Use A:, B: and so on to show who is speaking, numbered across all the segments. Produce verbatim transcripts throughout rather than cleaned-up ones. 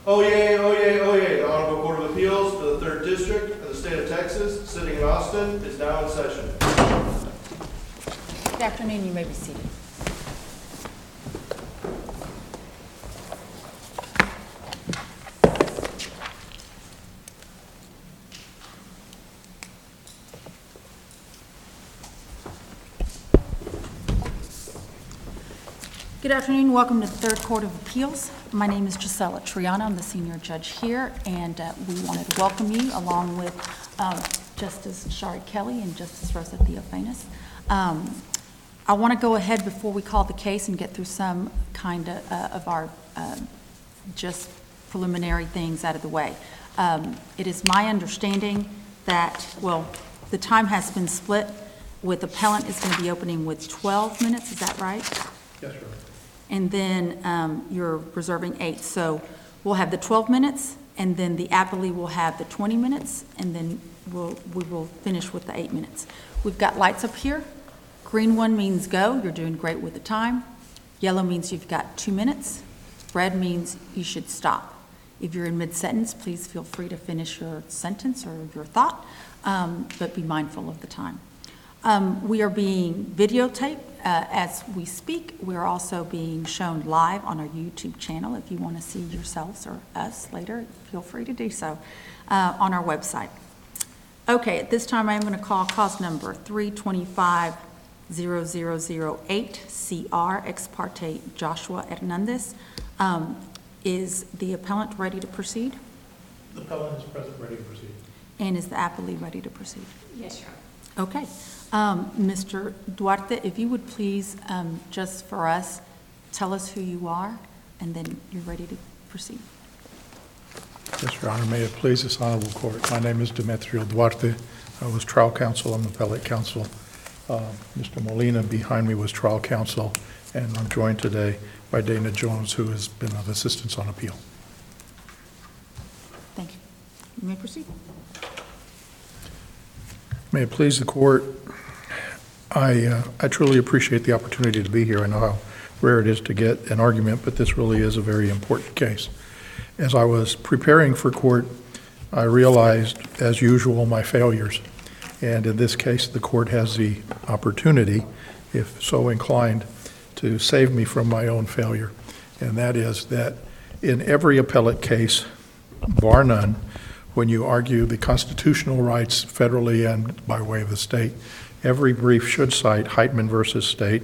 A: Oyez, oyez, oyez. The Honorable Court of Appeals for the Third District of the State of Texas, sitting in Austin, is now in session.
B: Good afternoon. You may be seated. Good afternoon. Welcome to the Third Court of Appeals. My name is Gisela Triana. I'm the senior judge here, and uh, we wanted to welcome you along with uh, Justice Shari Kelly and Justice Rosa Theophanis. Um, I want to go ahead before we call the case and get through some kind of, uh, of our uh, just preliminary things out of the way. Um, it is my understanding that, well, the time has been split with appellant is going to be opening with twelve minutes. Is that right?
A: Yes, sir.
B: And then um, you're reserving eight. So we'll have the twelve minutes, and then the appellee will have the twenty minutes, and then we'll, we will finish with the eight minutes. We've got lights up here. Green one means go. You're doing great with the time. Yellow means you've got two minutes. Red means you should stop. If you're in mid-sentence, please feel free to finish your sentence or your thought, um, but be mindful of the time. Um, we are being videotaped uh, as we speak. We're also being shown live on our YouTube channel. If you want to see yourselves or us later, feel free to do so uh, on our website. Okay, at this time I am going to call cause number three twenty-five zero zero zero eight C R ex parte Joshua Hernandez. Um, is the appellant ready to proceed?
A: The appellant is present, ready to proceed.
B: And is the appellee ready to proceed?
C: Yes, Your Honor.
B: Okay. Um, Mister Duarte, if you would please, um, just for us, tell us who you are, and then you're ready to proceed.
D: Yes, Your Honor. May it please this honorable court. My name is Demetrio Duarte. I was trial counsel. I'm appellate counsel. Uh, Mister Molina behind me was trial counsel, and I'm joined today by Dana Jones, who has been of assistance on appeal.
B: Thank you. You may proceed.
D: May it please the court, I, uh, I truly appreciate the opportunity to be here. I know how rare it is to get an argument, but this really is a very important case. As I was preparing for court, I realized, as usual, my failures. And in this case, the court has the opportunity, if so inclined, to save me from my own failure. And that is that in every appellate case, bar none, when you argue the constitutional rights federally and by way of the state, every brief should cite Heitman versus State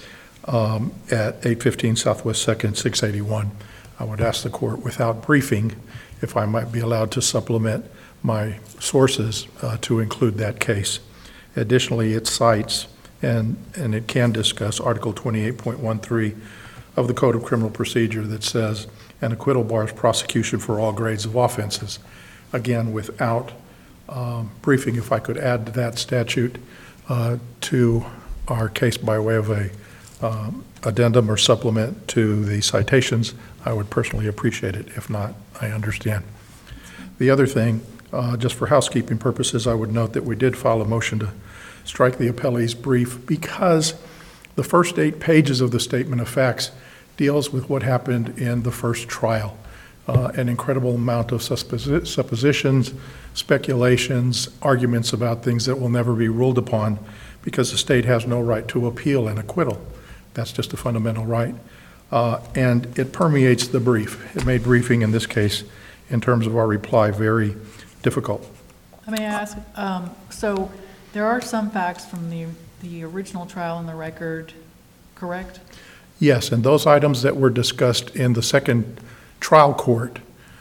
D: um, at eight fifteen Southwest second, six eighty-one. I would ask the court, without briefing, if I might be allowed to supplement my sources uh, to include that case. Additionally, it cites and, and it can discuss Article twenty-eight point one three of the Code of Criminal Procedure that says an acquittal bars prosecution for all grades of offenses. Again, without um, briefing, if I could add that statute uh, to our case by way of a um, addendum or supplement to the citations, I would personally appreciate it. If not, I understand. The other thing, uh, just for housekeeping purposes, I would note that we did file a motion to strike the appellee's brief because the first eight pages of the statement of facts deals with what happened in the first trial. Uh, an incredible amount of suppos- suppositions, speculations, arguments about things that will never be ruled upon because the state has no right to appeal an acquittal. That's just a fundamental right. Uh, and it permeates the brief. It made briefing in this case, in terms of our reply, very difficult.
E: Let me ask, um, so there are some facts from the, the original trial in the record, correct?
D: Yes, and those items that were discussed in the second trial court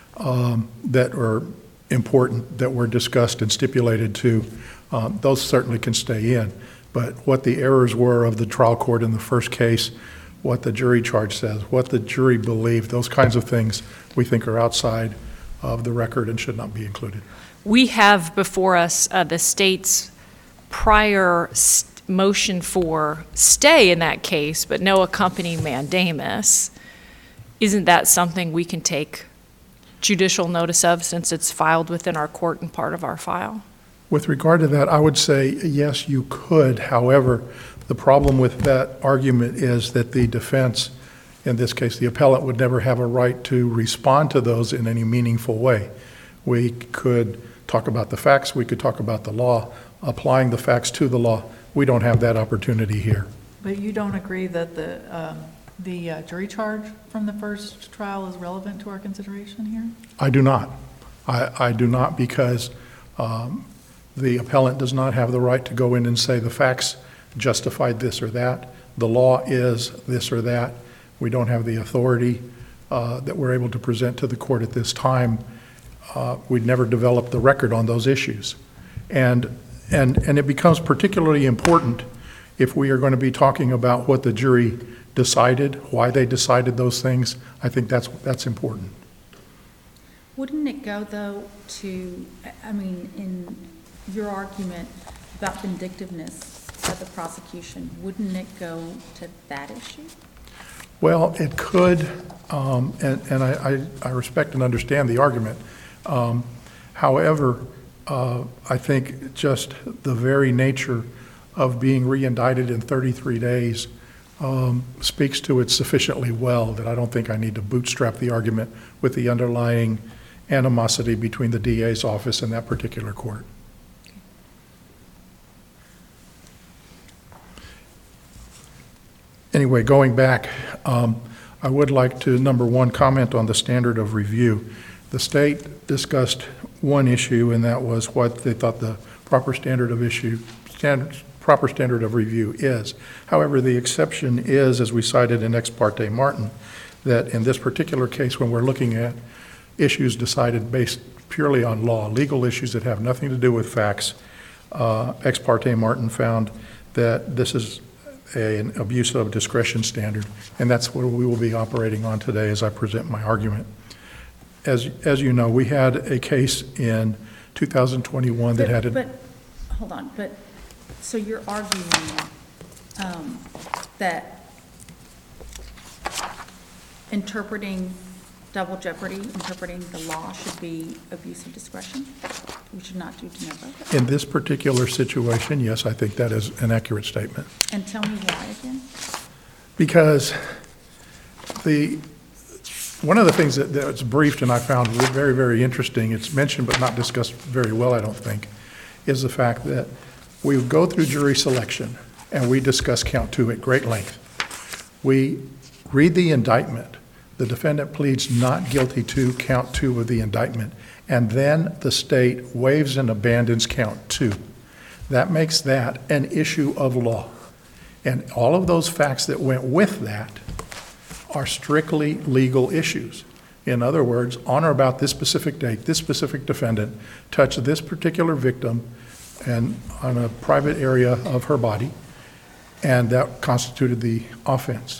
D: um, that are important, that were discussed and stipulated to, um, those certainly can stay in. But what the errors were of the trial court in the first case, what the jury charge says, what the jury believed, those kinds of things we think are outside of the record and should not be included.
C: We have before us uh, the state's prior st- motion for stay in that case, but no accompanying mandamus. Isn't that something we can take judicial notice of since it's filed within our court and part of our file?
D: With regard to that, I would say, yes, you could. However, the problem with that argument is that the defense in this case, the appellant would never have a right to respond to those in any meaningful way. We could talk about the facts, we could talk about the law, applying the facts to the law. We don't have that opportunity here.
E: But you don't agree that the, um, the uh, jury charge from the first trial is relevant to our consideration here?
D: I do not. I, I do not because um, the appellant does not have the right to go in and say the facts justified this or that. The law is this or that. We don't have the authority uh, that we're able to present to the court at this time. Uh, we'd never developed the record on those issues. And, and, and it becomes particularly important if we are going to be talking about what the jury decided, why they decided those things. I think that's, that's important.
B: Wouldn't it go, though, to, I mean, in your argument about vindictiveness of the prosecution, wouldn't it go to that issue?
D: Well, it could, um, and, and I, I, I respect and understand the argument. Um, however, uh, I think just the very nature of being re-indicted in thirty-three days um, speaks to it sufficiently well that I don't think I need to bootstrap the argument with the underlying animosity between the D A's office and that particular court. Anyway, going back, um, I would like to, number one, comment on the standard of review. The state discussed one issue, and that was what they thought the proper standard of issue, standard, proper standard of review is. However, the exception is, as we cited in Ex parte Martin, that in this particular case, when we're looking at issues decided based purely on law, legal issues that have nothing to do with facts, uh, Ex parte Martin found that this is a, an abuse of discretion standard, and that's what we will be operating on today as I present my argument. As, as you know, we had a case in two thousand twenty-one that
B: But-
D: had a...
B: But, hold on, but, so you're arguing um, that interpreting double jeopardy, interpreting the law should be abuse of discretion? We should not do de novo?
D: In this particular situation, yes, I think that is an accurate statement.
B: And tell me why again?
D: Because the, one of the things that, that's briefed and I found very, very interesting, it's mentioned but not discussed very well, I don't think, is the fact that we go through jury selection and we discuss count two at great length. We read the indictment. The defendant pleads not guilty to count two of the indictment, and then the state waives and abandons count two. That makes that an issue of law. And all of those facts that went with that are strictly legal issues. In other words, on or about this specific date, this specific defendant touched this particular victim and on a private area of her body, and that constituted the offense.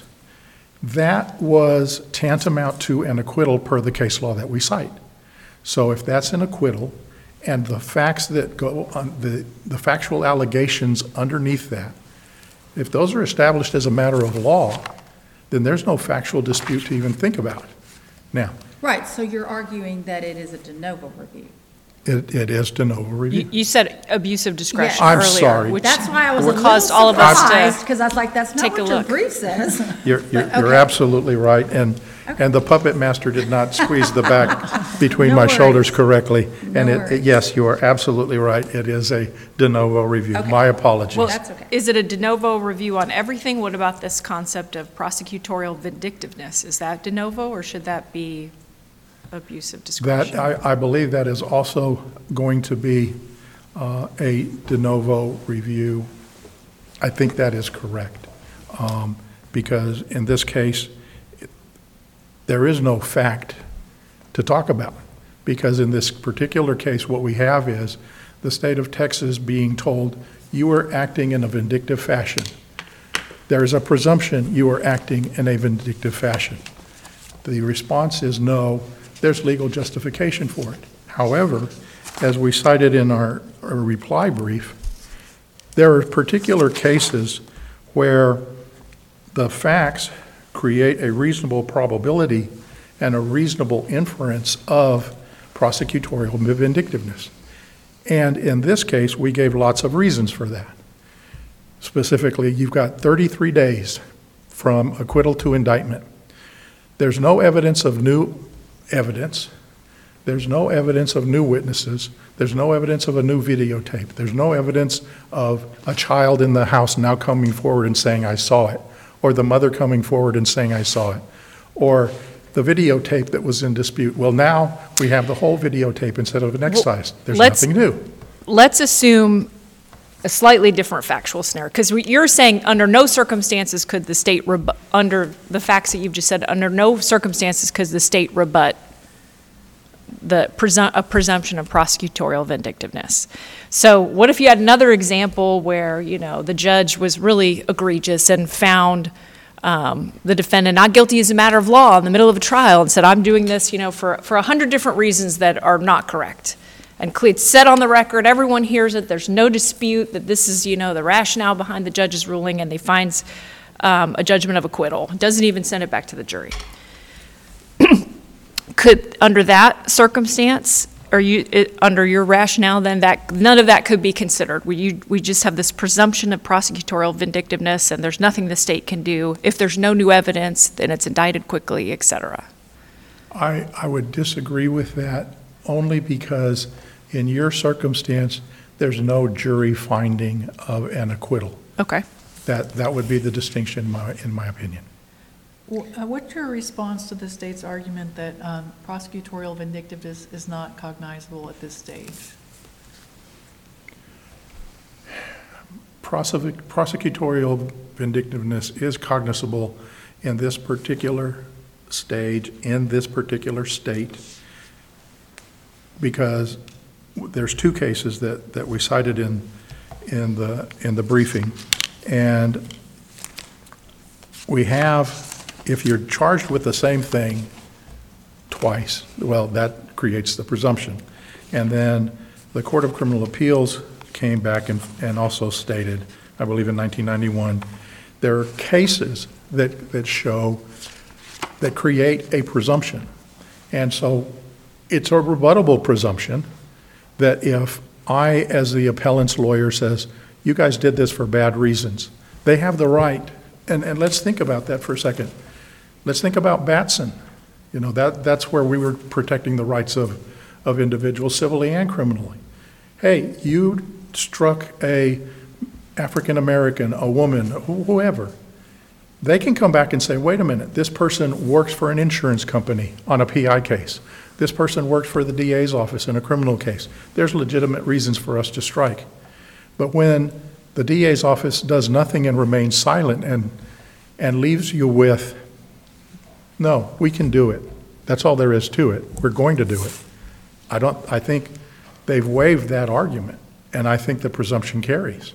D: That was tantamount to an acquittal per the case law that we cite. So if that's an acquittal, and the facts that go on, the, the factual allegations underneath that, if those are established as a matter of law, then there's no factual dispute to even think about. Now,
B: Right, so you're arguing that it is a de novo review.
D: it, it is de novo
C: You,
D: review.
C: you said abuse of discretion
D: I'm
C: earlier.
D: sorry.
C: Which
B: That's why I was a little
C: caused all of us to
B: surprised, because I was like, that's not
C: take a
B: what your
C: look.
B: brief says.
D: You're, you're,
B: But,
D: you're
B: okay.
D: absolutely right, and, and the puppet master did not squeeze the back between
B: No
D: my
B: worries.
D: shoulders correctly. And
B: No
D: it,
B: worries.
D: yes, you are absolutely right, it is a de novo review.
B: Okay.
D: My apologies.
C: Well,
B: That's okay.
C: is it a de novo review on everything? What about this concept of prosecutorial vindictiveness? Is that de novo, or should that be abuse of discretion?
D: That, I, I believe that is also going to be uh, a de novo review. I think that is correct, um, because in this case, it- there is no fact to talk about, because in this particular case, what we have is the state of Texas being told, you are acting in a vindictive fashion. There is a presumption you are acting in a vindictive fashion. The response is no, there's legal justification for it. However, as we cited in our, our reply brief, there are particular cases where the facts create a reasonable probability and a reasonable inference of prosecutorial vindictiveness. And in this case, we gave lots of reasons for that. Specifically, you've got thirty-three days from acquittal to indictment. There's no evidence of new evidence. There's no evidence of new witnesses. There's no evidence of a new videotape. There's no evidence of a child in the house now coming forward and saying, I saw it, or the mother coming forward and saying, I saw it, or the videotape that was in dispute. Well, now we have the whole videotape instead of an excise. There's
C: let's-
D: nothing new.
C: Let's assume a slightly different factual scenario, because you're saying under no circumstances could the state, rebu- under the facts that you've just said, under no circumstances could the state rebut the presum- a presumption of prosecutorial vindictiveness. So what if you had another example where, you know, the judge was really egregious and found um, the defendant not guilty as a matter of law in the middle of a trial and said, I'm doing this, you know, for for a hundred different reasons that are not correct. And it's said on the record, everyone hears it, there's no dispute that this is, you know, the rationale behind the judge's ruling, and they find um, a judgment of acquittal. Doesn't even send it back to the jury. Could, under that circumstance, or you, it, under your rationale, then that, none of that could be considered? We, you, we just have this presumption of prosecutorial vindictiveness, and there's nothing the state can do. If there's no new evidence, then it's indicted quickly, et cetera.
D: I, I would disagree with that only because in your circumstance, there's no jury finding of an acquittal.
C: Okay.
D: That, that would be the distinction in my, in my opinion.
E: Well, uh, What's your response to the state's argument that um, prosecutorial vindictiveness is not cognizable at this stage?
D: Prosec- Prosecutorial vindictiveness is cognizable in this particular stage, in this particular state, because there's two cases that, that we cited in, in the, in the briefing. And we have, if you're charged with the same thing twice, well, that creates the presumption. And then the Court of Criminal Appeals came back and, and also stated, I believe in nineteen ninety-one, there are cases that, that show, that create a presumption. And so it's a rebuttable presumption that if I, as the appellant's lawyer, says, you guys did this for bad reasons, they have the right, and, and let's think about that for a second. Let's think about Batson. You know, that, that's where we were protecting the rights of, of individuals civilly and criminally. Hey, you struck a African-American, a woman, wh- whoever. They can come back and say, wait a minute, this person works for an insurance company on a P I case. This person works for the D A's office in a criminal case. There's legitimate reasons for us to strike. But when the D A's office does nothing and remains silent and, and leaves you with, no, we can do it. That's all there is to it. We're going to do it. I don't, I think they've waived that argument, and I think the presumption carries.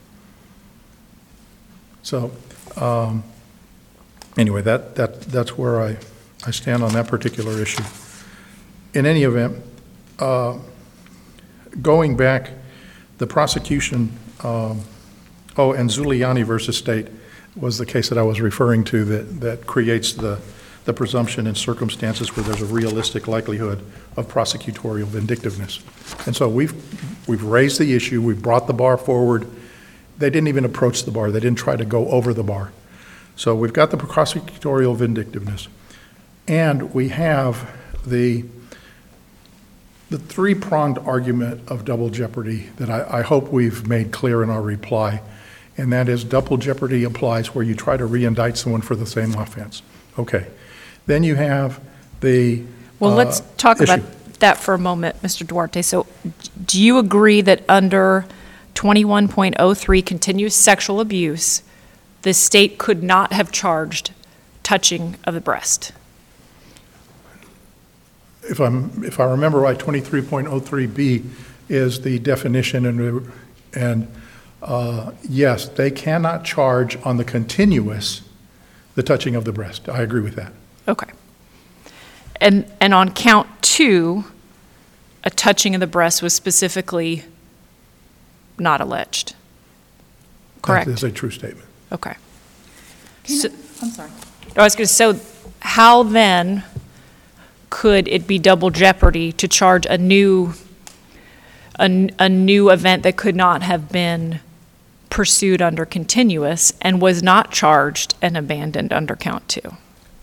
D: So, um, anyway, that, that, that's where I, I stand on that particular issue. In any event, uh, going back, the prosecution, um, oh, and Zuliani versus State was the case that I was referring to that, that creates the, the presumption in circumstances where there's a realistic likelihood of prosecutorial vindictiveness. And so we've, we've raised the issue, we've brought the bar forward. They didn't even approach the bar, they didn't try to go over the bar. So we've got the prosecutorial vindictiveness. And we have the, the three-pronged argument of double jeopardy that I, I hope we've made clear in our reply. And that is double jeopardy applies where you try to re-indict someone for the same offense. Okay. Then you have the
C: Well,
D: uh,
C: let's talk
D: issue.
C: about that for a moment, Mister Duarte. So do you agree that under twenty-one point oh three continuous sexual abuse, the state could not have charged touching of the breast?
D: If I'm, if I remember right, twenty-three point oh three B is the definition, and, and uh, yes, they cannot charge on the continuous the touching of the breast. I agree with that.
C: Okay. And, and on count two, a touching of the breast was specifically not alleged, correct?
D: That is a true statement.
C: Okay.
E: Can
C: So-
E: I- I'm sorry.
C: I was going to, so how then could it be double jeopardy to charge a new, a, n- a new event that could not have been pursued under continuous and was not charged and abandoned under count two?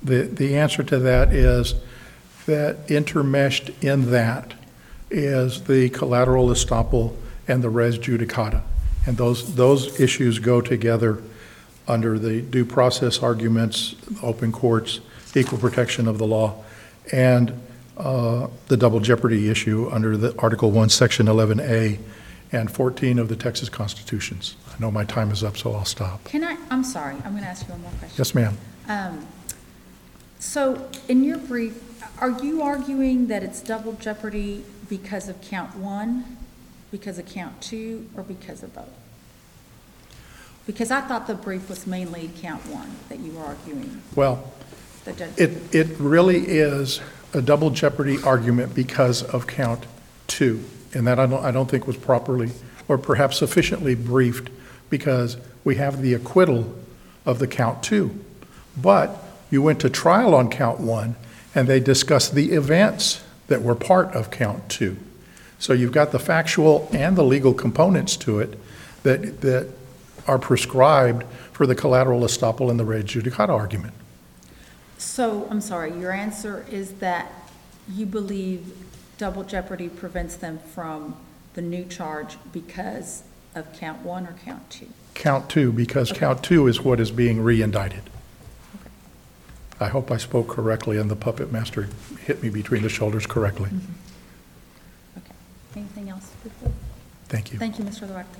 D: The, the answer to that is that intermeshed in that is the collateral estoppel and the res judicata. And those, those issues go together under the due process arguments, open courts, equal protection of the law, and uh, the double jeopardy issue under the Article one, Section eleven A and fourteen of the Texas Constitutions. I know my time is up, so I'll stop.
B: Can I, I'm sorry, I'm going to ask you one more question.
D: Yes, ma'am.
B: Um, So in your brief, are you arguing that it's double jeopardy because of count one, because of count two, or because of both? Because I thought the brief was mainly count one that you were arguing.
D: Well,
B: The judge-
D: it, it really is a double jeopardy argument because of count two. And that I don't, I don't think was properly or perhaps sufficiently briefed, because we have the acquittal of the count two. But you went to trial on count one, and they discussed the events that were part of count two. So you've got the factual and the legal components to it that, that are prescribed for the collateral estoppel and the res judicata argument.
B: So, I'm sorry, your answer is that you believe double jeopardy prevents them from the new charge because of count one or count two?
D: Count two, because count two is what is being re-indicted. I hope I spoke correctly and the puppet master hit me between the shoulders correctly.
B: Mm-hmm. Okay. Anything else? Before?
D: Thank you.
B: Thank you, Mister Duarte.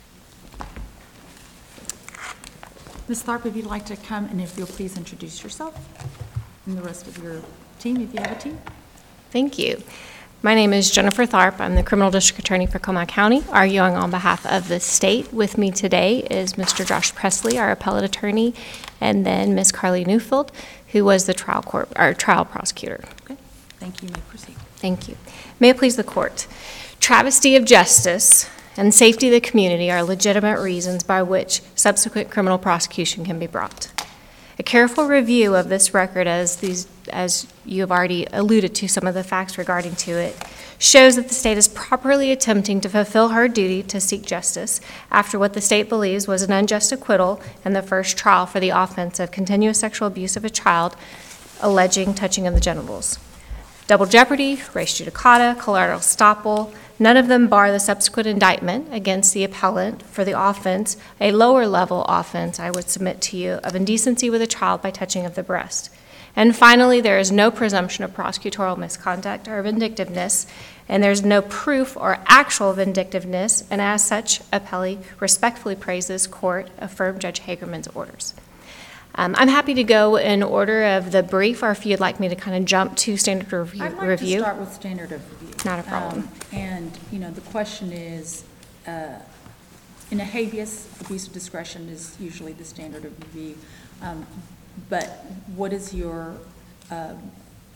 B: Miz Tharp, if you'd like to come, and if you'll please introduce yourself and the rest of your team, if you have a team.
F: Thank you. My name is Jennifer Tharp. I'm the Criminal District Attorney for Comal County, arguing on behalf of the state. With me today is Mister Josh Presley, our appellate attorney, and then Miz Carly Newfield, who was the trial court, our trial prosecutor.
B: Okay. Thank you. You may proceed.
F: Thank you. May it please the court. Travesty of justice and safety of the community are legitimate reasons by which subsequent criminal prosecution can be brought. A careful review of this record, as these, as you have already alluded to some of the facts regarding to it, shows that the state is properly attempting to fulfill her duty to seek justice after what the state believes was an unjust acquittal in the first trial for the offense of continuous sexual abuse of a child alleging touching of the genitals. Double jeopardy, res judicata, collateral estoppel, none of them bar the subsequent indictment against the appellant for the offense, a lower level offense, I would submit to you, of indecency with a child by touching of the breast. And finally, there is no presumption of prosecutorial misconduct or vindictiveness, and there's no proof or actual vindictiveness, and as such, appellee respectfully praises court affirm Judge Hagerman's orders. Um, I'm happy to go in order of the brief, or if you'd like me to kind of jump to standard review.
B: I'd like
F: review.
B: to start with standard of review.
F: Not a problem.
B: Um, And, you know, the question is, uh, in a habeas, abuse of discretion is usually the standard of review. Um, But what is your um,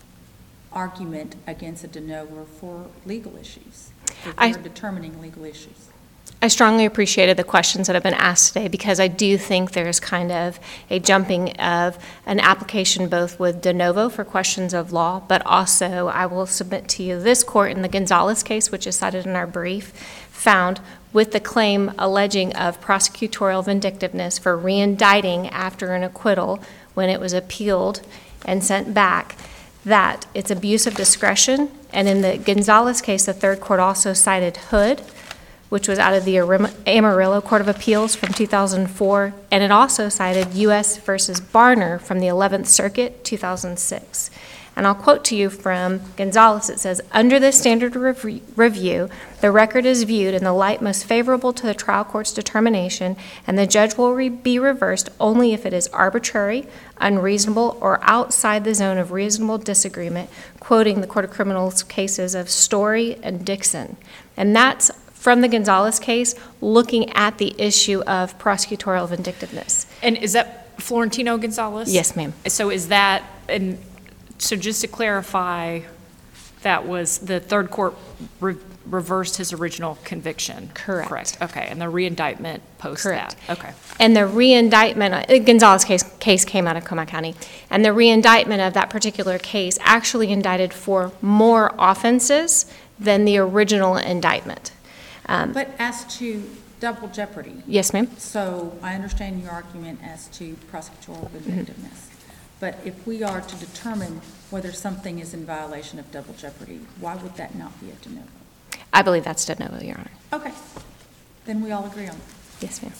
B: argument against a de novo for legal issues? If
F: I-
B: you're determining legal issues?
F: I strongly appreciated the questions that have been asked today, because I do think there's kind of a jumping of an application both with de novo for questions of law, but also I will submit to you this court in the Gonzalez case, which is cited in our brief, found with the claim alleging of prosecutorial vindictiveness for re-indicting after an acquittal when it was appealed and sent back, that it's abuse of discretion. And in the Gonzalez case, the third court also cited Hood, which was out of the Amarillo Court of Appeals from two thousand four, and it also cited U S versus Barner from the eleventh Circuit, two thousand six. And I'll quote to you from Gonzalez. It says, "Under this standard rev- review, the record is viewed in the light most favorable to the trial court's determination, and the judge will re- be reversed only if it is arbitrary, unreasonable, or outside the zone of reasonable disagreement," quoting the Court of Criminals cases of Story and Dixon. And that's from the Gonzalez case, looking at the issue of prosecutorial vindictiveness.
C: And is that Florentino Gonzalez?
F: Yes, ma'am.
C: So is that, and so just to clarify, that was, the third court re- reversed his original conviction?
F: Correct.
C: Correct, okay, and the re-indictment post
F: Correct.
C: that? Okay.
F: And the re-indictment, uh, Gonzalez case, case came out of Comal County, and the re-indictment of that particular case actually indicted for more offenses than the original indictment. Um,
B: But as to double jeopardy,
F: Yes, ma'am.
B: so I understand your argument as to prosecutorial vindictiveness. But if we are to determine whether something is in violation of double jeopardy, why would that not be a de novo?
F: I believe that's de novo, Your Honor.
B: Okay, then we all agree on it.
F: Yes, ma'am.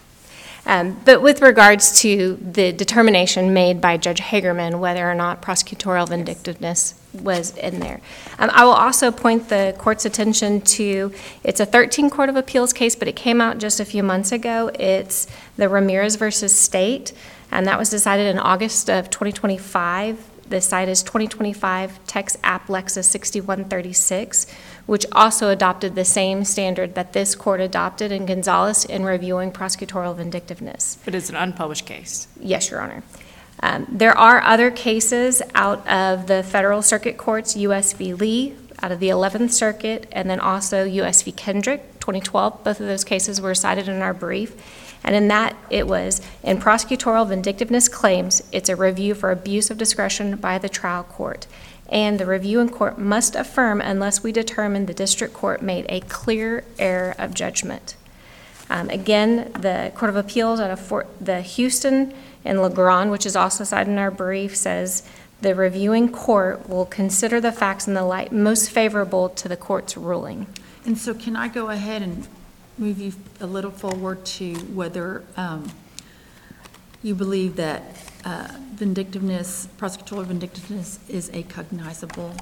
F: Um, But with regards to the determination made by Judge Hagerman whether or not prosecutorial vindictiveness was in there, um, I will also point the court's attention to, it's a thirteen Court of Appeals case, but it came out just a few months ago. It's the Ramirez versus State, and that was decided in August of twenty twenty-five. The site is twenty twenty-five Tex App Lexus sixty-one thirty-six, which also adopted the same standard that this court adopted in Gonzalez in reviewing prosecutorial vindictiveness.
C: But it's an unpublished case.
F: Yes, Your Honor. Um, There are other cases out of the federal circuit courts, U S v. Lee, out of the eleventh Circuit, and then also U S v. Kendrick, twenty twelve. Both of those cases were cited in our brief. And in that, it was, in prosecutorial vindictiveness claims, it's a review for abuse of discretion by the trial court. And the reviewing court must affirm unless we determine the district court made a clear error of judgment. Um, Again, the Court of Appeals out of Fort, the Houston and LeGrand, which is also cited in our brief, says the reviewing court will consider the facts in the light most favorable to the court's ruling.
B: And so can I go ahead and move you a little forward to whether um, you believe that uh, vindictiveness, prosecutorial vindictiveness is a cognizable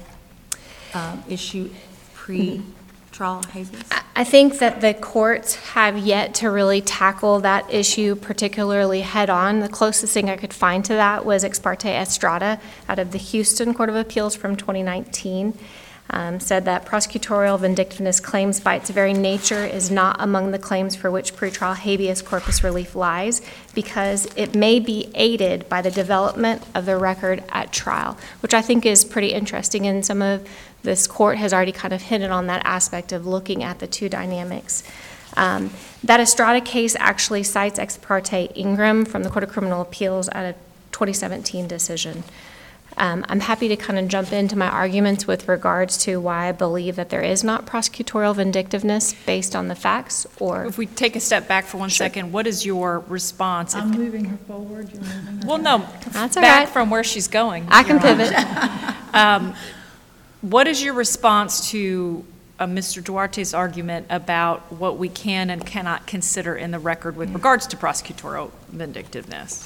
B: um, issue pre-trial habeas?
F: I think that the courts have yet to really tackle that issue particularly head-on. The closest thing I could find to that was Ex parte Estrada out of the Houston Court of Appeals from twenty nineteen. Um, said that prosecutorial vindictiveness claims by its very nature is not among the claims for which pretrial habeas corpus relief lies, because it may be aided by the development of the record at trial, which I think is pretty interesting, and some of this court has already kind of hinted on that aspect of looking at the two dynamics. Um, that Estrada case actually cites Ex parte Ingram from the Court of Criminal Appeals at a twenty seventeen decision. Um, I'm happy to kind of jump into my arguments with regards to why I believe that there is not prosecutorial vindictiveness based on the facts, or...
C: If we take a step back for one second, what is your response? if-
E: I'm moving her forward, you're moving her
C: Well,
E: back.
C: no,
F: That's all
C: back
F: right.
C: from where she's going.
F: I can
C: Your Honor.
F: pivot.
C: Um, What is your response to uh, Mister Duarte's argument about what we can and cannot consider in the record with regards to prosecutorial vindictiveness?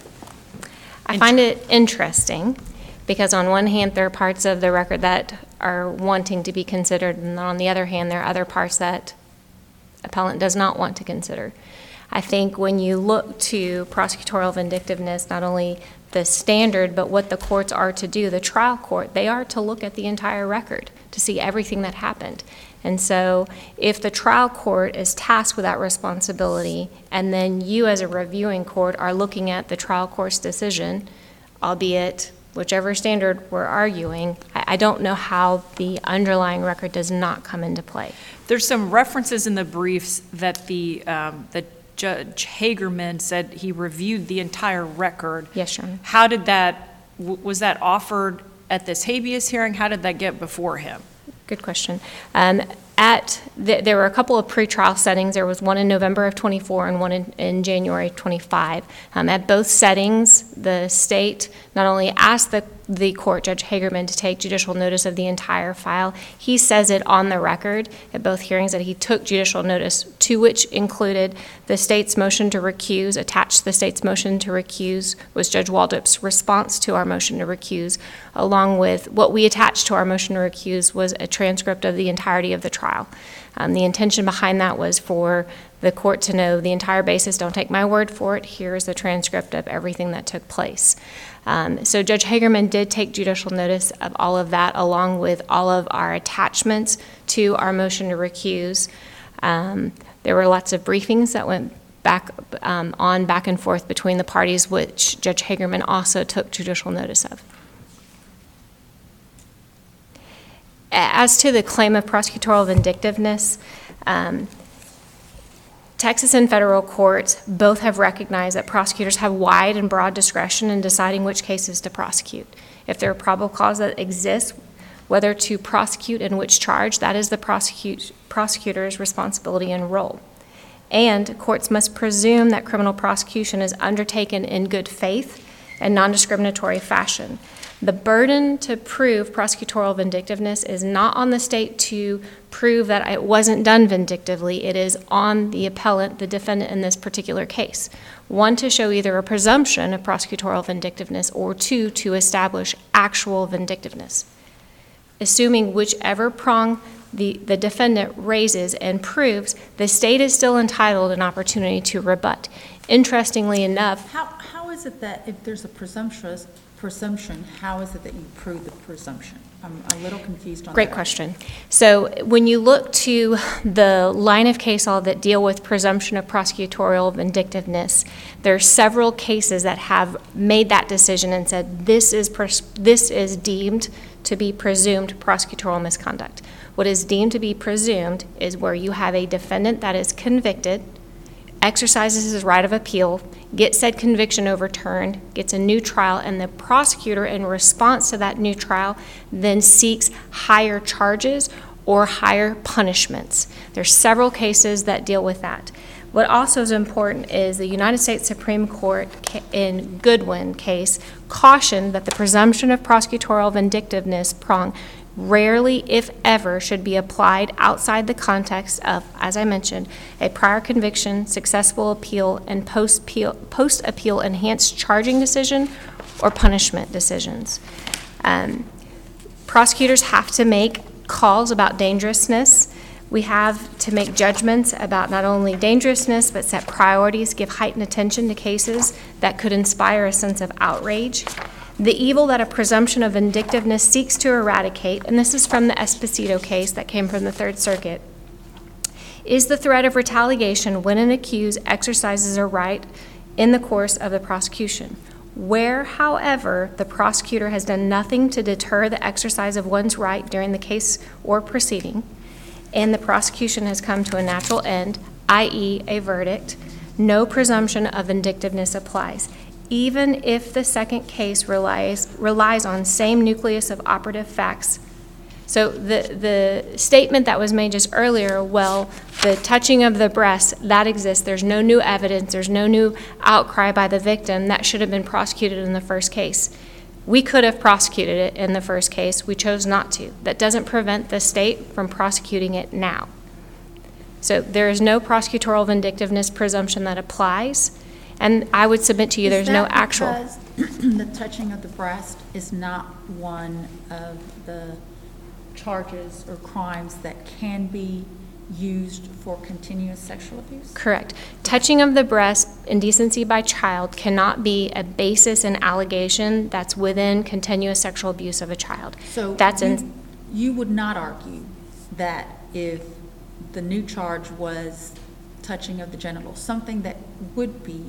F: I find it interesting, because on one hand, there are parts of the record that are wanting to be considered, and on the other hand, there are other parts that appellant does not want to consider. I think when you look to prosecutorial vindictiveness, not only the standard, but what the courts are to do, the trial court, they are to look at the entire record to see everything that happened. And so if the trial court is tasked with that responsibility, and then you as a reviewing court are looking at the trial court's decision, albeit whichever standard we're arguing, I, I don't know how the underlying record does not come into play.
C: There's some references in the briefs that the, um, that Judge Hagerman said he reviewed the entire record.
F: Yes, Your Honor.
C: How did that, w- was that offered at this habeas hearing? How did that get before him?
F: Good question. Um, At, th- there were a couple of pretrial settings. There was one in November of twenty-four and one in, in January twenty-five. Um, At both settings, the state not only asked the, the court, Judge Hagerman, to take judicial notice of the entire file, he says it on the record at both hearings that he took judicial notice, to which included the state's motion to recuse. Attached to the state's motion to recuse was Judge Waldrop's response to our motion to recuse, along with what we attached to our motion to recuse was a transcript of the entirety of the trial. Um, the intention behind that was for the court to know the entire basis. Don't take my word for it. Here's the transcript of everything that took place. Um, so Judge Hagerman did take judicial notice of all of that, along with all of our attachments to our motion to recuse. Um, there were lots of briefings that went back um, on back and forth between the parties, which Judge Hagerman also took judicial notice of. As to the claim of prosecutorial vindictiveness, um, Texas and federal courts both have recognized that prosecutors have wide and broad discretion in deciding which cases to prosecute. If there are probable cause that exists, whether to prosecute and which charge, that is the prosecute, prosecutor's responsibility and role. And courts must presume that criminal prosecution is undertaken in good faith and non-discriminatory fashion. The burden to prove prosecutorial vindictiveness is not on the state to prove that it wasn't done vindictively. It is on the appellant, the defendant in this particular case. One, to show either a presumption of prosecutorial vindictiveness, or two, to establish actual vindictiveness. Assuming whichever prong the, the defendant raises and proves, the state is still entitled an opportunity to rebut. Interestingly enough,
B: How, how is it that if there's a presumptuous presumption, how is it that you prove the presumption? I'm a little confused on that.
F: great question. So when you look to the line of case law that deal with presumption of prosecutorial vindictiveness, there are several cases that have made that decision and said this is pres- this is deemed to be presumed prosecutorial misconduct. What is deemed to be presumed is where you have a defendant that is convicted, exercises his right of appeal, gets said conviction overturned, gets a new trial, and the prosecutor, in response to that new trial, then seeks higher charges or higher punishments. There's several cases that deal with that. What also is important is the United States Supreme Court in Goodwin case cautioned that the presumption of prosecutorial vindictiveness prong rarely, if ever, should be applied outside the context of, as I mentioned, a prior conviction, successful appeal, and post-appeal, post-appeal enhanced charging decision or punishment decisions. Um, prosecutors have to make calls about dangerousness. We have to make judgments about not only dangerousness, but set priorities, give heightened attention to cases that could inspire a sense of outrage. The evil that a presumption of vindictiveness seeks to eradicate, and this is from the Esposito case that came from the Third Circuit, is the threat of retaliation when an accused exercises a right in the course of the prosecution. Where, however, the prosecutor has done nothing to deter the exercise of one's right during the case or proceeding, and the prosecution has come to a natural end, that is a verdict, no presumption of vindictiveness applies, even if the second case relies, relies on same nucleus of operative facts. So the, the statement that was made just earlier, well, the touching of the breast, that exists. There's no new evidence. There's no new outcry by the victim. That should have been prosecuted in the first case. We could have prosecuted it in the first case. We chose not to. That doesn't prevent the state from prosecuting it now. So there is no prosecutorial vindictiveness presumption that applies. And I would submit to you there's no actual.
B: Is that because the touching of the breast is not one of the charges or crimes that can be used for continuous sexual abuse?
F: Correct. Touching of the breast, indecency by child, cannot be a basis in allegation that's within continuous sexual abuse of a child.
B: So
F: that's
B: you,
F: in.
B: You would not argue that if the new charge was touching of the genitals, something that would be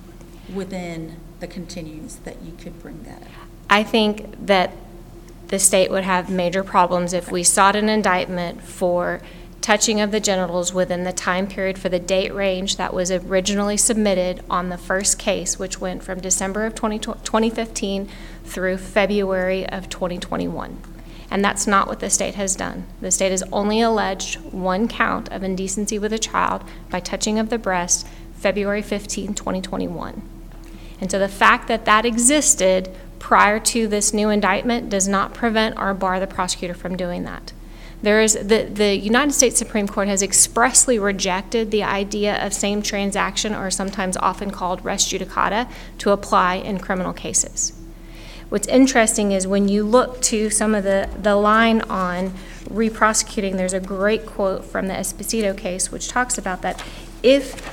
B: within the continuous, that you could bring that up?
F: I think that the state would have major problems if we sought an indictment for touching of the genitals within the time period for the date range that was originally submitted on the first case, which went from December of twenty fifteen through February of twenty twenty-one. And that's not what the state has done. The state has only alleged one count of indecency with a child by touching of the breast, February fifteenth, twenty twenty-one. And so the fact that that existed prior to this new indictment does not prevent or bar the prosecutor from doing that. There is the, the United States Supreme Court has expressly rejected the idea of same transaction, or sometimes often called res judicata, to apply in criminal cases. What's interesting is when you look to some of the, the line on re-prosecuting, there's a great quote from the Esposito case which talks about that. If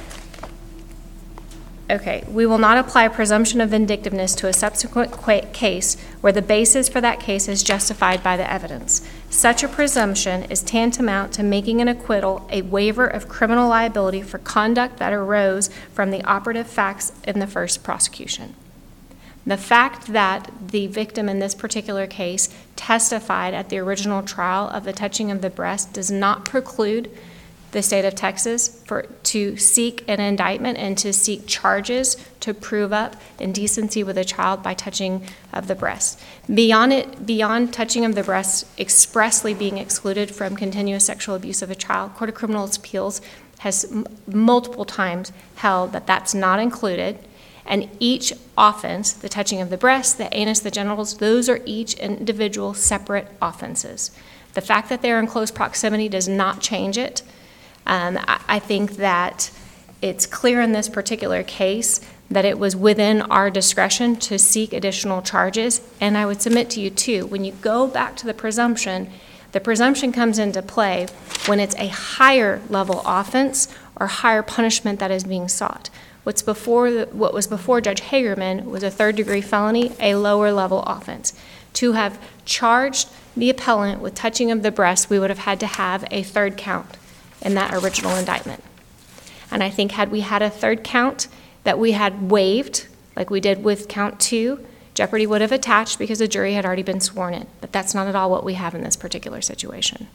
F: Okay, we will not apply a presumption of vindictiveness to a subsequent qu- case where the basis for that case is justified by the evidence. Such a presumption is tantamount to making an acquittal a waiver of criminal liability for conduct that arose from the operative facts in the first prosecution. The fact that the victim in this particular case testified at the original trial of the touching of the breast does not preclude the state of Texas for to seek an indictment and to seek charges to prove up indecency with a child by touching of the breast. Beyond it, beyond touching of the breast expressly being excluded from continuous sexual abuse of a child, Court of Criminal Appeals has m- multiple times held that that's not included, And each offense, the touching of the breast, the anus, the genitals, those are each individual separate offenses. The fact that they're in close proximity does not change it. Um, I, I think that it's clear in this particular case that it was within our discretion to seek additional charges. And I would submit to you too, when you go back to the presumption, the presumption comes into play when it's a higher level offense or higher punishment that is being sought. What's before the, what was before Judge Hagerman was a third degree felony, a lower level offense. To have charged the appellant with touching of the breast, we would have had to have a third count in that original indictment. And I think had we had a third count that we had waived, like we did with count two, jeopardy would have attached because the jury had already been sworn in. But that's not at all what we have in this particular situation.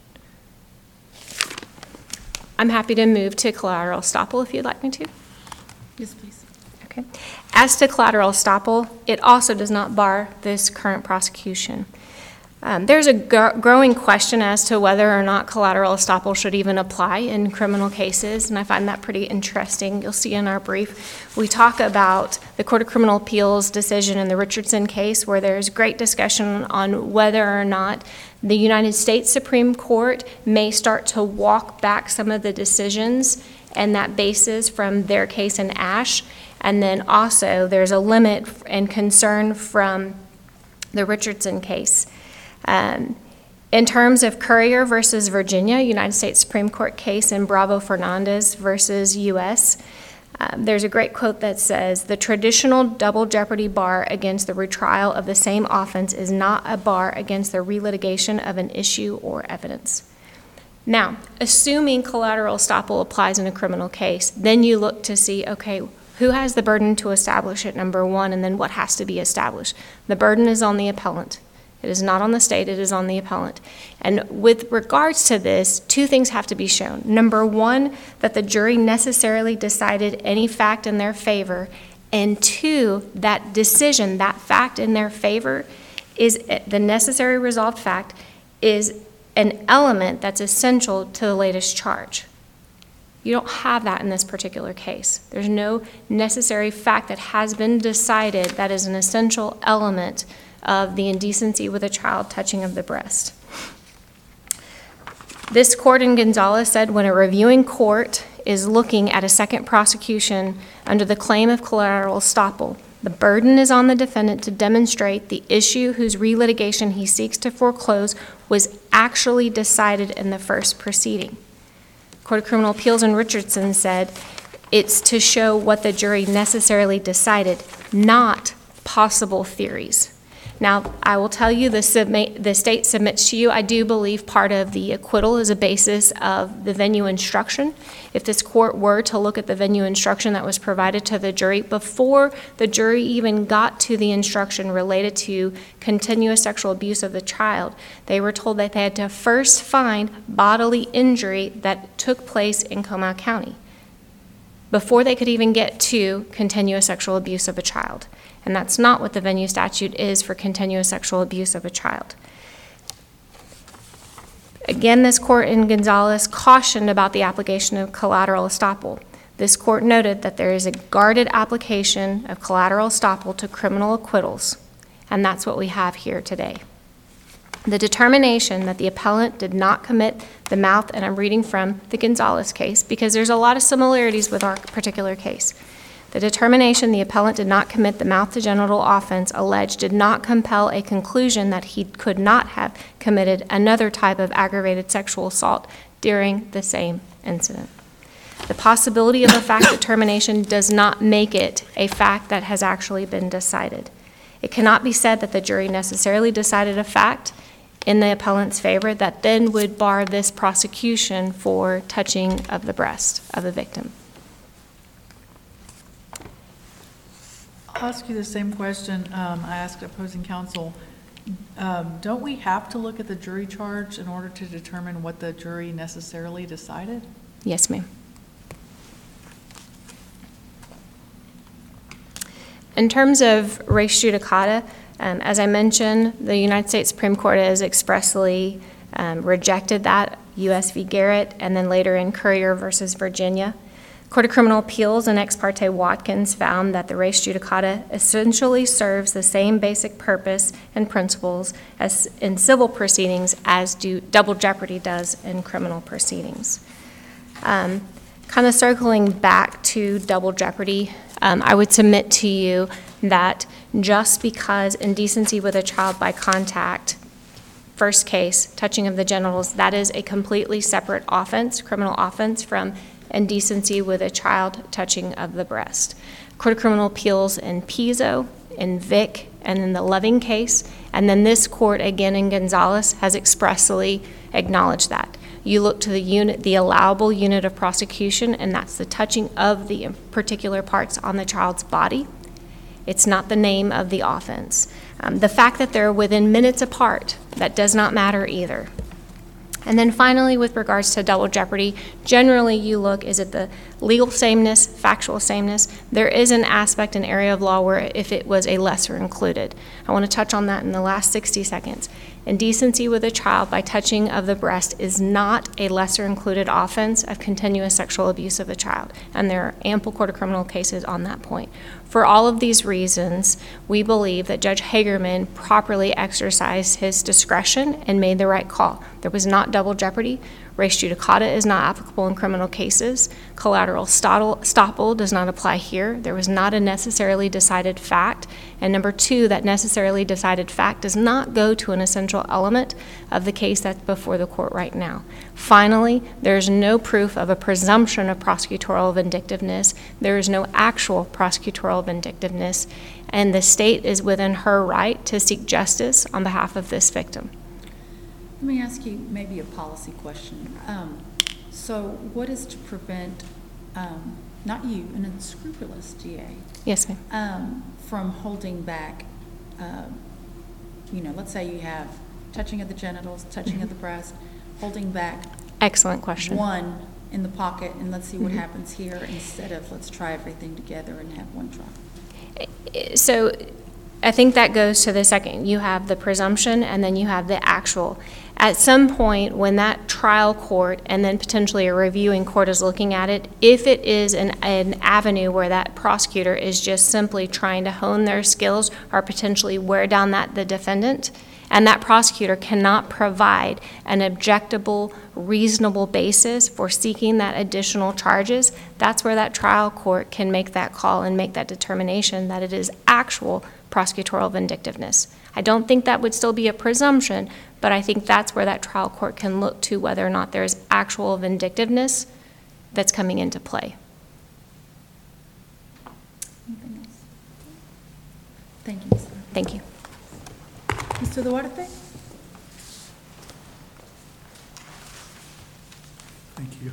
F: I'm happy to move to collateral estoppel if you'd like me to.
B: Yes, please.
F: Okay. As to collateral estoppel, it also does not bar this current prosecution. Um, there's a gr- growing question as to whether or not collateral estoppel should even apply in criminal cases, and I find that pretty interesting. You'll see in our brief, we talk about the Court of Criminal Appeals decision in the Richardson case, where there's great discussion on whether or not the United States Supreme Court may start to walk back some of the decisions and that basis from their case in Ash. And then also there's a limit and concern from the Richardson case. Um, in terms of Currier versus Virginia, United States Supreme Court case in Bravo Fernandez versus U S, um, there's a great quote that says, "The traditional double jeopardy bar against the retrial of the same offense is not a bar against the relitigation of an issue or evidence." Now, assuming collateral estoppel applies in a criminal case, then you look to see, okay, who has the burden to establish it, number one, and then what has to be established? The burden is on the appellant. It is not on the state, it is on the appellant. And with regards to this, two things have to be shown. Number one, that the jury necessarily decided any fact in their favor, and two, that decision, that fact in their favor, is the necessary resolved fact, is an element that's essential to the latest charge. You don't have that in this particular case. There's no necessary fact that has been decided that is an essential element of the indecency with a child touching of the breast. This court in Gonzalez said when a reviewing court is looking at a second prosecution under the claim of collateral estoppel, the burden is on the defendant to demonstrate the issue whose relitigation he seeks to foreclose was actually decided in the first proceeding. Court of Criminal Appeals in Richardson said it's to show what the jury necessarily decided, not possible theories. Now, I will tell you, the, submit, the state submits to you, I do believe part of the acquittal is a basis of the venue instruction. If this court were to look at the venue instruction that was provided to the jury before the jury even got to the instruction related to continuous sexual abuse of the child, they were told that they had to first find bodily injury that took place in Comal County before they could even get to continuous sexual abuse of a child. And that's not what the venue statute is for continuous sexual abuse of a child. Again, this court in Gonzalez cautioned about the application of collateral estoppel. This court noted that there is a guarded application of collateral estoppel to criminal acquittals, and that's what we have here today. The determination that the appellant did not commit the mouth, and I'm reading from the Gonzalez case because there's a lot of similarities with our particular case. The determination the appellant did not commit the mouth-to-genital offense alleged did not compel a conclusion that he could not have committed another type of aggravated sexual assault during the same incident. The possibility of a fact determination does not make it a fact that has actually been decided. It cannot be said that the jury necessarily decided a fact in the appellant's favor that then would bar this prosecution for touching of the breast of the victim.
E: I'll ask you the same question um, I asked opposing counsel. Um, don't we have to look at the jury charge in order to determine what the jury necessarily decided?
F: Yes, ma'am. In terms of res judicata, um, as I mentioned, the United States Supreme Court has expressly um, rejected that, U S v. Garrett, and then later in Currier versus Virginia. Court of Criminal Appeals and Ex parte Watkins found that the res judicata essentially serves the same basic purpose and principles as in civil proceedings as do double jeopardy does in criminal proceedings. Um, kind of circling back to double jeopardy, um, I would submit to you that just because indecency with a child by contact, first case, touching of the genitals, that is a completely separate offense, criminal offense, from indecency with a child touching of the breast. Court of Criminal Appeals in Pizzo, in Vick, and in the Loving case, and then this court again in Gonzalez has expressly acknowledged that. You look to the unit, the allowable unit of prosecution, and that's the touching of the particular parts on the child's body. It's not the name of the offense. Um, the fact that they're within minutes apart, that does not matter either. And then finally, with regards to double jeopardy, generally you look, is it the legal sameness, factual sameness? There is an aspect, an area of law where if it was a lesser included. I want to touch on that in the last sixty seconds. Indecency with a child by touching of the breast is not a lesser included offense of continuous sexual abuse of a child, and there are ample court of criminal cases on that point. For all of these reasons, we believe that Judge Hagerman properly exercised his discretion and made the right call. There was not double jeopardy. Res judicata is not applicable in criminal cases. Collateral estoppel does not apply here. There was not a necessarily decided fact. And number two, that necessarily decided fact does not go to an essential element of the case that's before the court right now. Finally, there is no proof of a presumption of prosecutorial vindictiveness. There is no actual prosecutorial vindictiveness, and the state is within her right to seek justice on behalf of this victim.
B: Let me ask you maybe a policy question. Um, so what is to prevent, um, not you, an unscrupulous G A,
F: Yes, ma'am.
B: um, from holding back, um, you know, let's say you have touching of the genitals, touching of the breast, holding back
F: Excellent question.
B: one in the pocket, and let's see what happens here, instead of let's try everything together and have one trial.
F: So I think that goes to the second. You have the presumption, and then you have the actual. At some point, when that trial court and then potentially a reviewing court is looking at it, if it is an, an avenue where that prosecutor is just simply trying to hone their skills or potentially wear down that the defendant, and that prosecutor cannot provide an objectable, reasonable basis for seeking that additional charges, that's where that trial court can make that call and make that determination that it is actual prosecutorial vindictiveness. I don't think that would still be a presumption, but I think that's where that trial court can look to whether or not there's actual vindictiveness that's coming into play.
B: Anything else? Thank you, Miz Duarte.
F: Thank you.
B: Mister Duarte?
D: Thank you.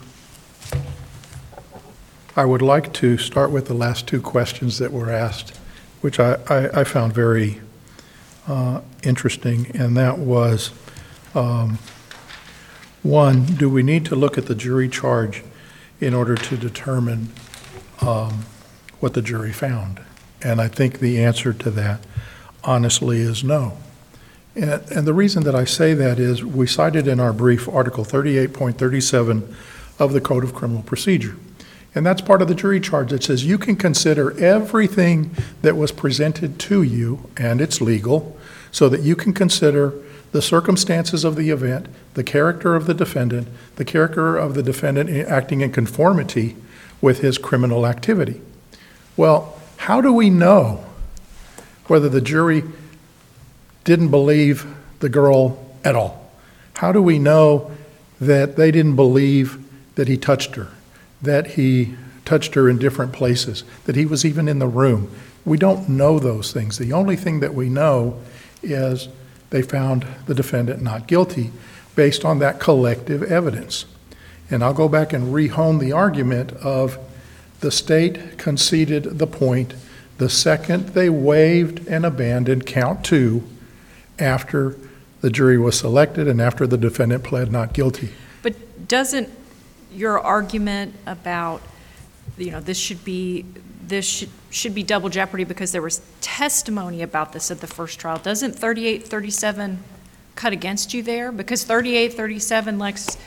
D: I would like to start with the last two questions that were asked, which I, I, I found very uh, interesting, and that was, um, one, do we need to look at the jury charge in order to determine um, what the jury found? And I think the answer to that, honestly, is no. And, and the reason that I say that is we cited in our brief Article thirty-eight point thirty-seven of the Code of Criminal Procedure. And that's part of the jury charge that says you can consider everything that was presented to you, and it's legal, so that you can consider the circumstances of the event, the character of the defendant, the character of the defendant acting in conformity with his criminal activity. Well, how do we know whether the jury didn't believe the girl at all? How do we know that they didn't believe that he touched her, that he touched her in different places, that he was even in the room? We don't know those things. The only thing that we know is they found the defendant not guilty based on that collective evidence. And I'll go back and rehome the argument of the state conceded the point the second they waived and abandoned count two after the jury was selected and after the defendant pled not guilty.
C: But doesn't your argument about, you know, this should be, this should, should be double jeopardy because there was testimony about this at the first trial, doesn't thirty-eight thirty-seven cut against you there? Because thirty-eight thirty-seven lets,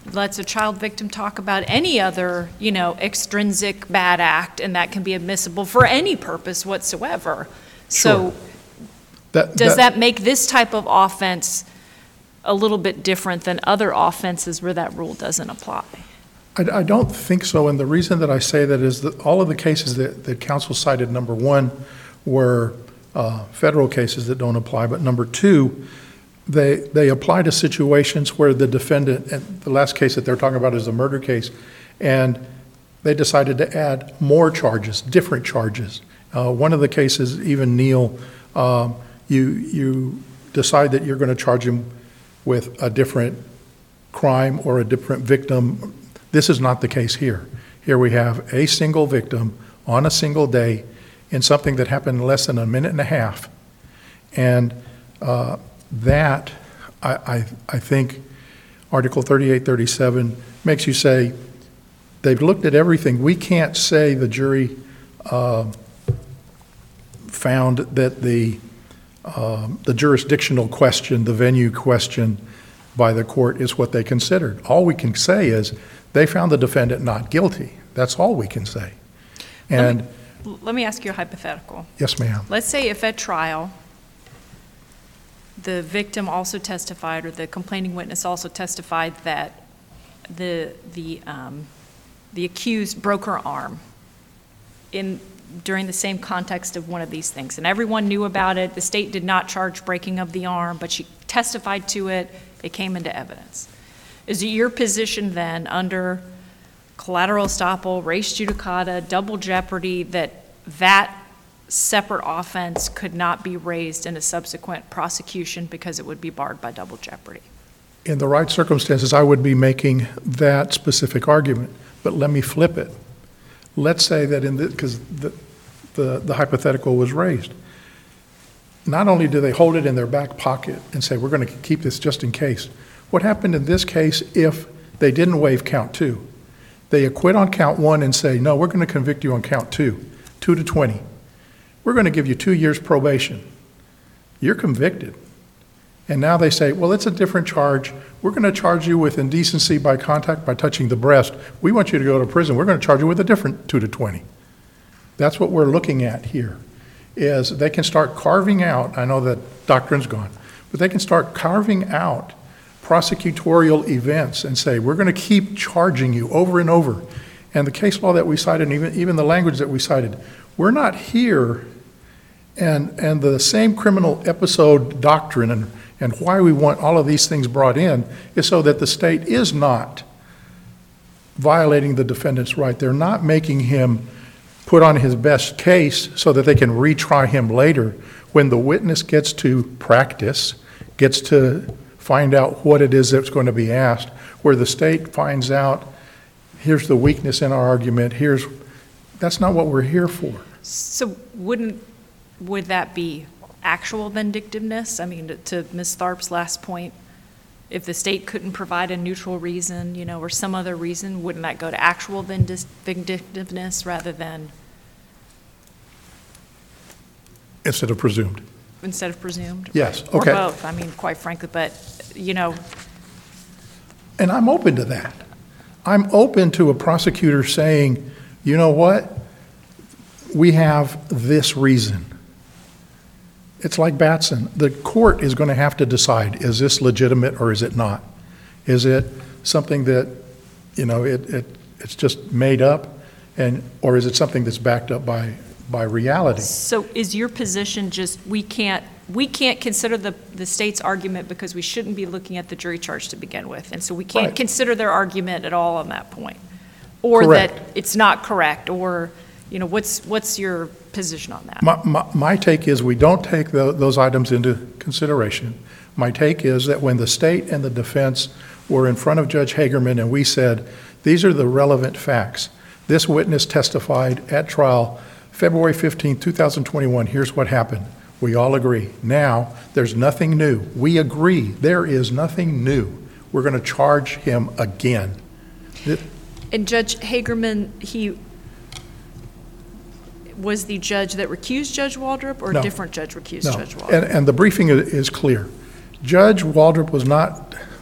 C: lets a child victim talk about any other, you know, extrinsic bad act, and that can be admissible for any purpose whatsoever. So
D: That-
C: does that make this type of offense a little bit different than other offenses where that rule doesn't apply?
D: I, I don't think so, and the reason that I say that is that all of the cases that, that counsel cited, number one, were uh, federal cases that don't apply, but number two, they, they apply to situations where the defendant, and the last case that they're talking about is a murder case, and they decided to add more charges, different charges. Uh, one of the cases, even Neil, um, you, you decide that you're going to charge him with a different crime or a different victim. This is not the case here. Here we have a single victim on a single day in something that happened in less than a minute and a half. And uh, that, I, I, I think Article thirty-eight thirty-seven makes you say, they've looked at everything. We can't say the jury uh, found that the, um, the jurisdictional question, the venue question by the court is what they considered. All we can say is they found the defendant not guilty. That's all we can say. And
C: Let me, let me ask you a hypothetical.
D: yes, ma'am.
C: Let's say if at trial, the victim also testified, or the complaining witness also testified that the, the, um, the accused broke her arm in, during the same context of one of these things. And everyone knew about it. The state did not charge breaking of the arm, but she testified to it. It came into evidence. Is it your position then, under collateral estoppel, res judicata, double jeopardy, that that separate offense could not be raised in a subsequent prosecution because it would be barred by double jeopardy?
D: In the right circumstances, I would be making that specific argument. But let me flip it. Let's say that in the, because the, the, the hypothetical was raised. Not only do they hold it in their back pocket and say, we're going to keep this just in case. What happened in this case if they didn't waive count two? They acquit on count one and say, no, we're going to convict you on count two, two to twenty. We're going to give you two years probation. You're convicted. And now they say, well, it's a different charge. We're going to charge you with indecency by contact by touching the breast. We want you to go to prison. We're going to charge you with a different two to twenty. That's what we're looking at here, is they can start carving out, I know that doctrine's gone, but they can start carving out prosecutorial events and say, we're going to keep charging you over and over. And the case law that we cited, and even, even the language that we cited, we're not here, and, and the same criminal episode doctrine and, and why we want all of these things brought in is so that the state is not violating the defendant's right. They're not making him put on his best case so that they can retry him later when the witness gets to practice, gets to find out what it is that's going to be asked, where the state finds out, here's the weakness in our argument, here's, that's not what we're here for.
C: So wouldn't, would that be actual vindictiveness? I mean, to, to Miz Tharp's last point, if the state couldn't provide a neutral reason, you know, or some other reason, wouldn't that go to actual vindis- vindictiveness rather than,
D: Instead of presumed.
C: instead of presumed?
D: Yes,
C: Or
D: okay.
C: both, I mean, quite frankly, but, you know,
D: And I'm open to that. I'm open to a prosecutor saying, you know what? We have this reason. It's like Batson. The court is going to have to decide, is this legitimate or is it not? Is it something that, you know, it, it it's just made up, and or is it something that's backed up by, by reality?
C: so is your position just, we can't, we can't consider the, the state's argument because we shouldn't be looking at the jury charge to begin with, and so we can't
D: Right.
C: consider their argument at all on that point? Or
D: Correct.
C: that it's not correct, or, you know, what's, what's your position on that?
D: My, my, my take is we don't take tho- those items into consideration. My take is that when the state and the defense were in front of Judge Hagerman and we said, these are the relevant facts. This witness testified at trial February fifteenth, two thousand twenty-one. Here's what happened. We all agree. Now, there's nothing new. We agree. There is nothing new. We're going to charge him again. Th-
C: And Judge Hagerman, he was the judge that recused Judge Waldrop, or a
D: No.
C: different judge recused
D: No,
C: Judge Waldrop?
D: and, and the briefing i- is clear. Judge Waldrop was not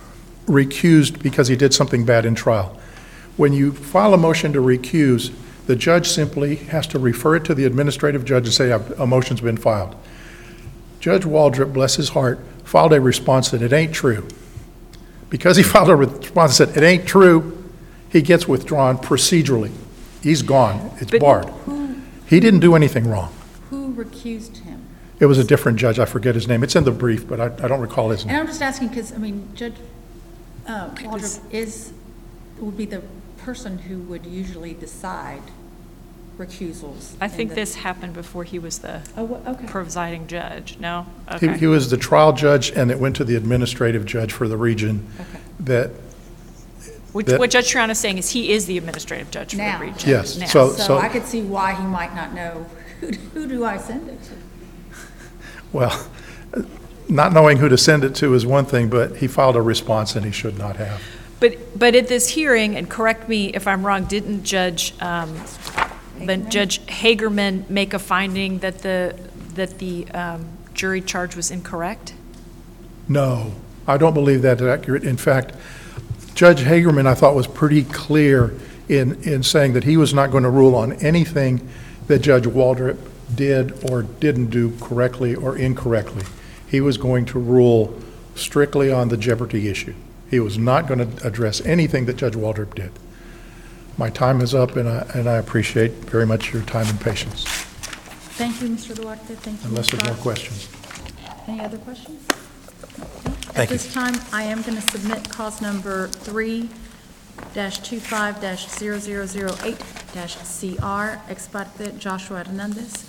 D: recused because he did something bad in trial. When you file a motion to recuse, the judge simply has to refer it to the administrative judge and say, a motion's been filed. Judge Waldrop, bless his heart, filed a response that it ain't true. Because he filed a response that said it ain't true, he gets withdrawn procedurally. He's gone. It's
C: But
D: barred.
B: Who,
D: He didn't do anything wrong.
B: who recused him?
D: It was a different judge. I forget his name. It's in the brief, but I, I don't recall his
B: And
D: name.
B: I'm just asking because, I mean, Judge uh, Waldrop is, would be the person who would usually decide recusals.
C: I
B: in
C: think
B: the-
C: this happened before he was the
B: Oh, wha- okay.
C: presiding judge, no?
D: He,
C: Okay.
D: he was the trial judge, and it went to the administrative judge for the region
B: Okay.
D: that,
C: What
D: that-
C: what Judge Triano is saying is he is the administrative judge for the
B: Now.
C: region.
D: Yes,
C: now.
D: so-
B: So I could see why he might not know, who, who do I send it to?
D: well, not knowing who to send it to is one thing, but he filed a response and he should not have.
C: But, but at this hearing, and correct me if I'm wrong, didn't Judge, um, then
B: Hagerman?
C: Judge Hagerman make a finding that the, that the um, jury charge was incorrect?
D: No, I don't believe that's accurate. In fact, Judge Hagerman, I thought, was pretty clear in, in saying that he was not going to rule on anything that Judge Waldrop did or didn't do correctly or incorrectly. He was going to rule strictly on the jeopardy issue. He was not going to address anything that Judge Waldrop did. My time is up, and I, and I appreciate very much your time and patience,
B: Thank you, Mister Duarte, thank you.
D: unless
B: Miz
D: there's more
B: Fox.
D: questions.
B: Any other questions? No?
D: Thank
B: At
D: you.
B: this time, I am going to submit cause number three dash two five dash zero zero zero eight dash C R, ex parte Joshua Hernandez.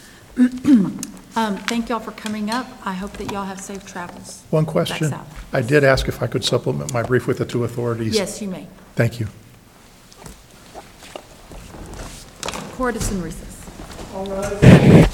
B: Um, Thank y'all for coming up. I hope that y'all have safe travels.
D: One
B: back
D: question.
B: south.
D: I did ask if I could supplement my brief with the two authorities.
B: Yes, you may.
D: Thank you.
B: Court is in recess.